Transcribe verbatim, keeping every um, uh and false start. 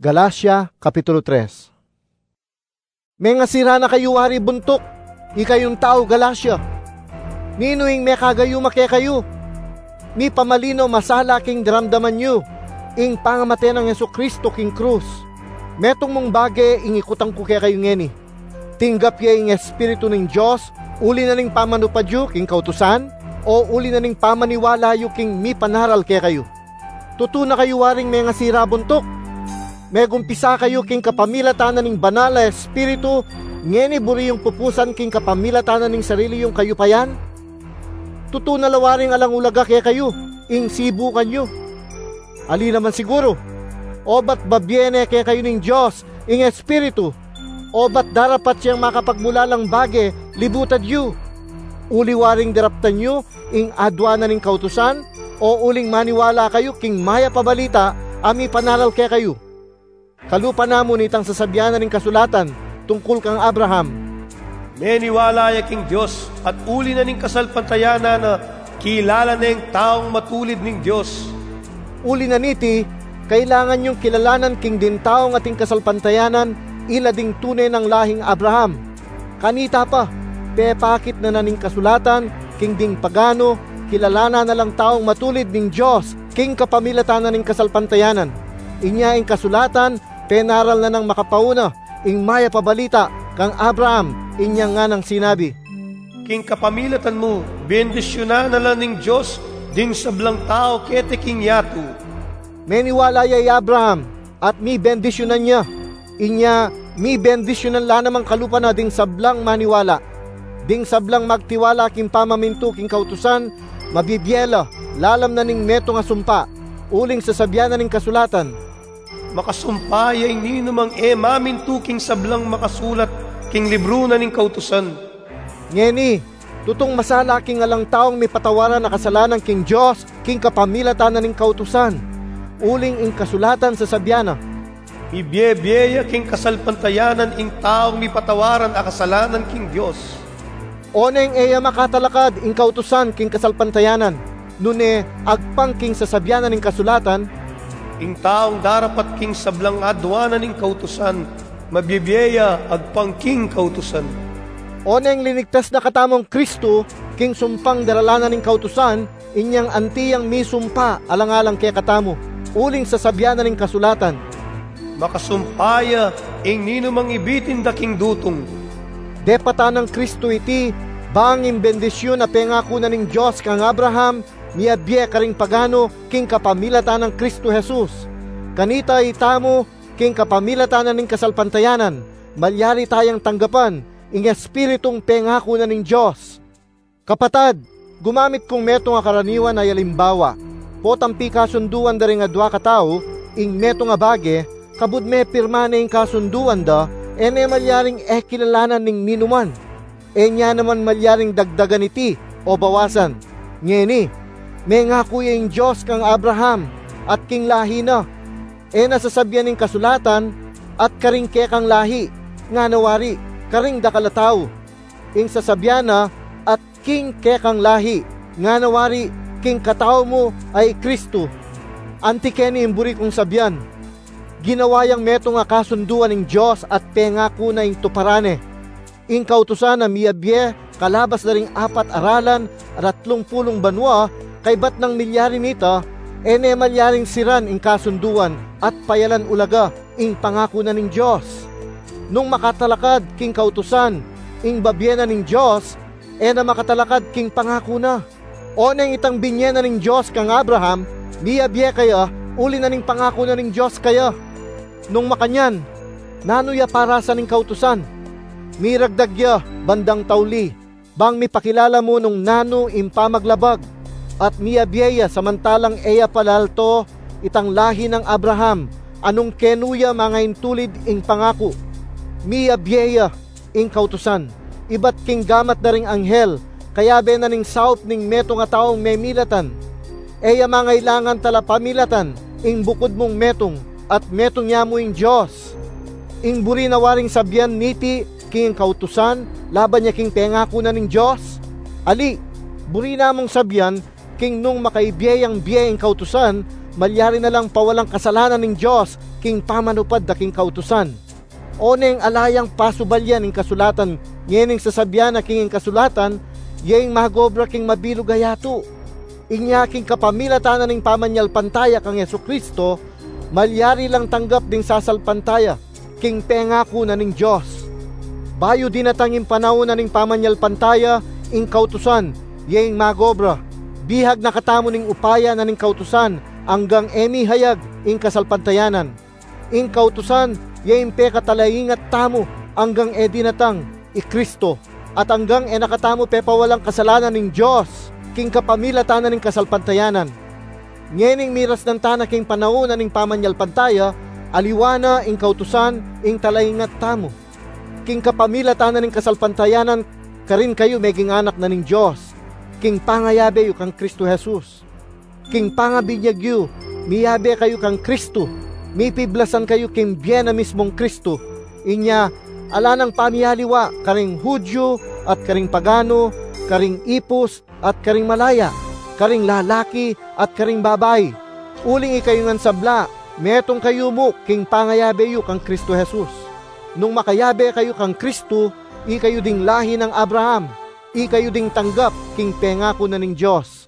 Galacia, Kapitulo three. May nga sira na kayo wari buntok, ikayong tao Galacia. Ninuing may kagayo make kayo. Mi pamalino masala king daramdaman nyo, ing pangamate ng Yesu Kristo king krus. Metong mong bagay ing ikutang ko kaya kayo ngeni. Tinggap ya ing Espiritu ng Diyos, uli na ning pamanupadyo king kautusan, o uli na ning pamaniwala yu king mi panaral kaya kayo. Tutuna kayo waring may nga sira buntok. May gumpisa kayo king kapamilatanan ng banal na Espiritu, ngeni buri yung pupusan king kapamilatanan ng sarili yung kayo payan. Tutuna lawaring alang ulaga kaya kayo, ing sibukan nyo. Ali naman siguro, o ba't babyene kaya kayo ng Diyos, ing Espiritu, o ba't darapat siyang makapagmulalang bage, libutad yu. Uli waring daraptan nyo, ing adwana ng kautusan, o uling maniwala kayo king maya pabalita, ami panaral kaya kayo. Kalupa namon itang sasabyanan ng kasulatan tungkol kang Abraham. Meniwala ya king Diyos at uli na ning kasalpantayanan na kilala na yung taong matulid ning Diyos. Uli na niti, kailangan yung kilalanan king din taong ating kasalpantayanan ila ding tunay ng lahing Abraham. Kanita pa, pepakit na naning kasulatan king ding pagano, kilalanan na lang taong matulid ning Diyos king kapamilatanan ng kasalpantayanan. Inya ing kasulatan, penaral na ng makapauna, ing maya pabalita, kang Abraham, inya nga nang sinabi. King kapamilatan mo, bendisyonan na lang ning Diyos, ding sablang tao kete king yatu. Meniwala yay Abraham, at mi bendisyonan niya. Inya, mi bendisyonan la namang kalupa na ding sablang maniwala. Ding sablang magtiwala king pamaminto king kautusan, mabibyela, lalam na ning meto nga sumpa, uling sasabyanan ning kasulatan. Makasumpaya ini namang e mamintu king sablang makasulat king libro na ning kautusan. Ngeni, tutong masala king alang taong may patawaran na kasalanan king Diyos, king kapamilatanan ning kautusan. Uling ing kasulatan sa sabyana. Ibyebeya king kasalpantayanan ing taong may patawaran a kasalanan king Diyos. Oneng eya makatalakad ing kautusan king kasalpantayanan. Nune agpang king sasabyanan ning kasulatan, ing taong darapat king sablang adwanan ning kautusan, mabibiyeya agpang king kautusan. Oneng linigtas na katamong Kristo, king sumpang daralanan ning kautusan, inyang antiyang misumpa alang-alang kaya katamo, uling sasabyanan ning kasulatan. Makasumpaya ing ninumang ibitin da king dutong. Depata ng Kristo iti, banging bendisyon na pengako na ning Diyos kang Abraham, miabye karing pagano king kapamilatan ng Kristo Jesus. Kanita itamo king kapamilatan ng kasalpantayanan, malyari tayang tanggapan ing espiritong pengako na ning Diyos. Kapatad, gumamit kong meto nga karaniwan ay alimbawa. Potampi kasunduan da rin nga dua katao, ing meto nga bage, kabud me pirmane ing kasunduan da, ene malyaring e kilalanan ning ninuman. E nya naman malyaring dagdagan iti o bawasan. Ngeni, may nga kuya yung Diyos kang Abraham at king lahi na. E nasasabyan ng kasulatan at karing ke kang lahi, nga nawari, karing dakalataw. Ing sasabyan na at king ke kang lahi, nga nawari, king katao mo ay Kristo. Antikeni imburi kong sabyan. Ginawayang meto nga kasunduan ng Diyos at pengako na ing tuparane. Ing kautusan na miyabye, kalabas na ring apat aralan at atlong pulong banwa, kay bat ng milyari nita, ene malyaring siran ing kasunduan at payalan ulaga ing pangako na ning Diyos. Nung makatalakad king kautusan, ing babyena ning Diyos, ena makatalakad king pangako na. O neng itang binyena ning Diyos kang Abraham, miyabye kaya, uli na ning pangako na ning Diyos kaya. Nung makanyan, nanuya para sa ning kautusan, miragdagya bandang tawli, bang mipakilala mo nung nano impamaglabag, at miyabyeya samantalang eya palalto itang lahi ng Abraham, anong kenuya mga intulid ing pangako. Miyabyeya ing kautusan, iba't king gamat na ring anghel, kaya be na ning saup ning meto nga taong may milatan. Eya mga ilangan tala pamilatan, ing bukod mong metong, at metong niya mo ing Diyos. Ing buri na waring sabyan niti, king kautusan, laban niya king pengako na ning Diyos. Ali, buri namong sabyan, king nung makaibiyayang biyayang kautusan, malyari na lang pawalang kasalanan ning Dios king pamanupad da king kautusan. O neng alayang pasubalyan ing kasulatan, ngening sasabyan na king kasulatan, yeng mahagobra king mabilog gayato. Inya king kapamilatanan ning pamanyal pantaya kang Yesu Kristo, malyari lang tanggap ding sasalpantaya, king pengako na ning Dios. Bayo dinatangin panahon na ning pamanyal pantaya, ing kautusan, yeng magobra. Bihag nakatamo ning upaya na ning kautusan, hanggang emi hayag ing kasalpantayanan. Ing kautusan, yeng pe katalaingat tamo, hanggang e dinatang i Kristo. At hanggang e nakatamo pe pawalang kasalanan ning Dios, king kapamilatanan ning kasalpantayanan. Ngening miras ng tanak king panahon na ning pamanyal pantaya, aliwana ing kautusan, ing talaingat tamo. King kapamilatanan ning kasalpantayanan, karin kayo meging anak na ning Dios. King pangayabe yu kang Kristo Jesus. King pangabinyag yu, miyabe kayo kang Kristo. Mipiblasan kayo king biyen na mismong Kristo. Inya, ala ng pamiyaliwa, karing Hudyo at karing pagano, karing ipos at karing malaya, karing lalaki at karing babay. Uling ikayo ngan sabla, metong kayo mo king pangayabe yu kang Kristo Jesus. Nung makayabe kayo kang Kristo, ikayo ding lahi ng Abraham, ikayo ding tanggap king pengako na ning Dios.